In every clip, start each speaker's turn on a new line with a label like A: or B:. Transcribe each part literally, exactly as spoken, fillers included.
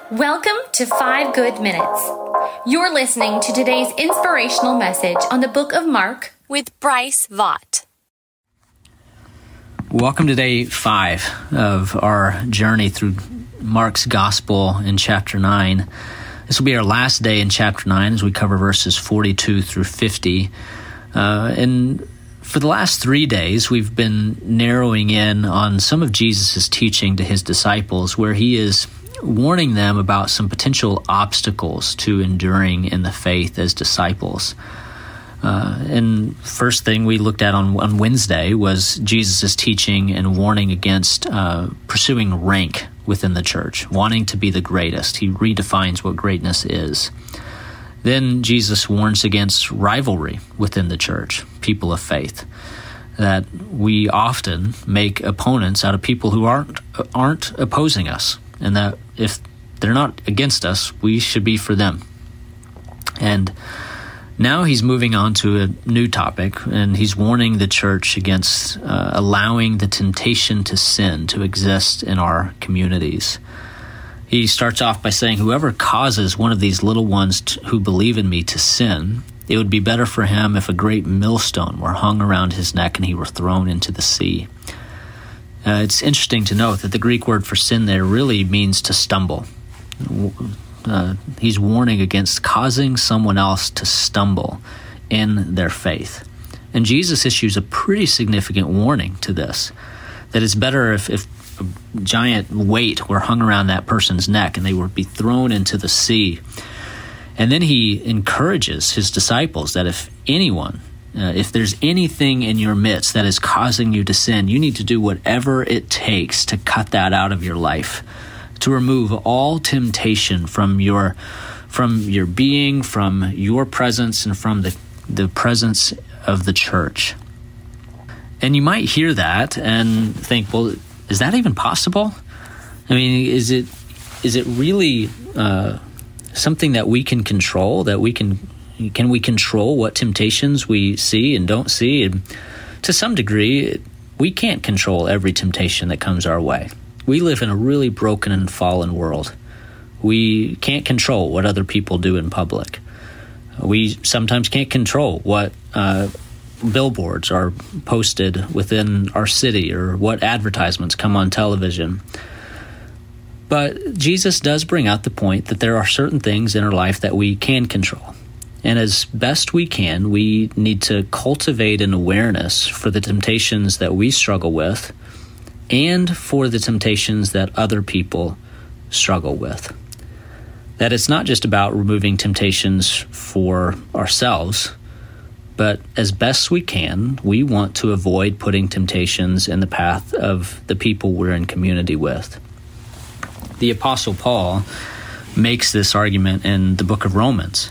A: Welcome to Five Good Minutes. You're listening to today's inspirational message on the book of Mark with Bryce Vaught.
B: Welcome to day five of our journey through Mark's Gospel in chapter nine. This will be our last day in chapter nine as we cover verses forty-two through fifty. Uh, and for the last three days, we've been narrowing in on some of Jesus' teaching to his disciples, where he is warning them about some potential obstacles to enduring in the faith as disciples. Uh, and first thing we looked at on, on Wednesday was Jesus' teaching and warning against uh, pursuing rank within the church, wanting to be the greatest. He redefines what greatness is. Then Jesus warns against rivalry within the church, people of faith, that we often make opponents out of people who aren't aren't opposing us, and that if they're not against us, we should be for them. And now he's moving on to a new topic, and he's warning the church against uh, allowing the temptation to sin to exist in our communities. He starts off by saying, whoever causes one of these little ones to, who believe in me to sin, it would be better for him if a great millstone were hung around his neck and he were thrown into the sea. Uh, it's interesting to note that the Greek word for sin there really means to stumble. Uh, he's warning against causing someone else to stumble in their faith. And Jesus issues a pretty significant warning to this, that it's better if, if a giant weight were hung around that person's neck and they would be thrown into the sea. And then he encourages his disciples that if anyone, uh, if there's anything in your midst that is causing you to sin, you need to do whatever it takes to cut that out of your life, to remove all temptation from your from your being, from your presence, and from the, the presence of the church. And you might hear that and think, well, is that even possible? I mean, is it is it really uh, something that we can control, that we can can we control what temptations we see and don't see? And to some degree, we can't control every temptation that comes our way. We live in a really broken and fallen world. We can't control what other people do in public. We sometimes can't control what uh, billboards are posted within our city or what advertisements come on television. But Jesus does bring out the point that there are certain things in our life that we can control. And as best we can, we need to cultivate an awareness for the temptations that we struggle with and for the temptations that other people struggle with. That it's not just about removing temptations for ourselves, but as best we can, we want to avoid putting temptations in the path of the people we're in community with. The Apostle Paul makes this argument in the book of Romans.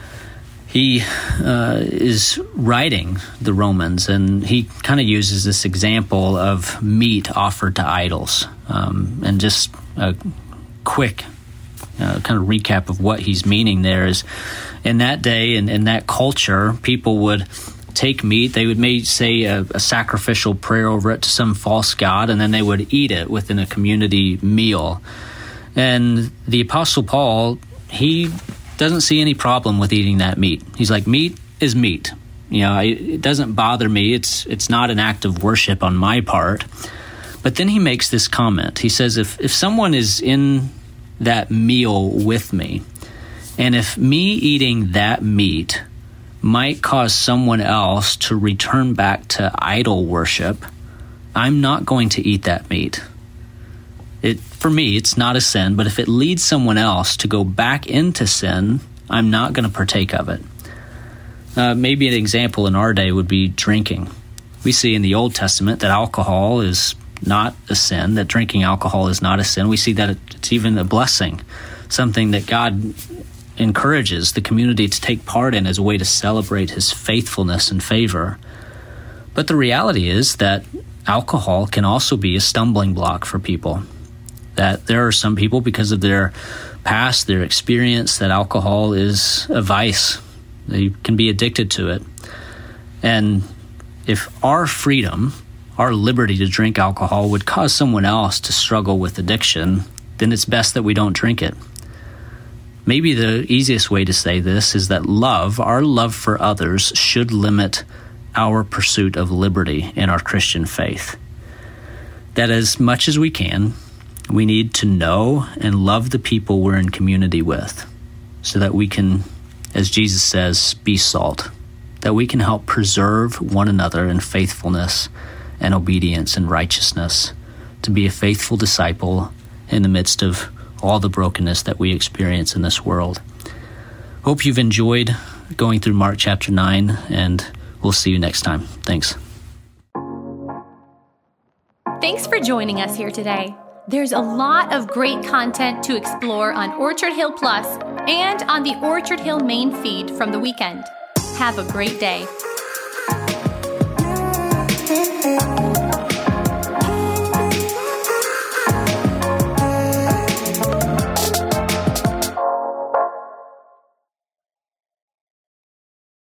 B: He uh, is writing the Romans, and he kind of uses this example of meat offered to idols. Um, and just a quick uh, kind of recap of what he's meaning there is, in that day and in that culture, people would take meat. They would maybe say a, a sacrificial prayer over it to some false god, and then they would eat it within a community meal. And the Apostle Paul, he doesn't see any problem with eating that meat. He's like, meat is meat. You know, it doesn't bother me. It's it's not an act of worship on my part. But then he makes this comment. He says, if, if someone is in that meal with me, and if me eating that meat might cause someone else to return back to idol worship, I'm not going to eat that meat. It, for me, it's not a sin, but if it leads someone else to go back into sin, I'm not going to partake of it. Uh, maybe an example in our day would be drinking. We see in the Old Testament that alcohol is not a sin, that drinking alcohol is not a sin. We see that it's even a blessing, something that God encourages the community to take part in as a way to celebrate his faithfulness and favor. But the reality is that alcohol can also be a stumbling block for people. That there are some people, because of their past, their experience, that alcohol is a vice. They can be addicted to it. And if our freedom, our liberty to drink alcohol would cause someone else to struggle with addiction, then it's best that we don't drink it. Maybe the easiest way to say this is that love, our love for others, should limit our pursuit of liberty in our Christian faith. That as much as we can, we need to know and love the people we're in community with so that we can, as Jesus says, be salt, that we can help preserve one another in faithfulness and obedience and righteousness, to be a faithful disciple in the midst of all the brokenness that we experience in this world. Hope you've enjoyed going through Mark chapter nine, and we'll see you next time. Thanks.
A: Thanks for joining us here today. There's a lot of great content to explore on Orchard Hill Plus and on the Orchard Hill main feed from the weekend. Have a great day.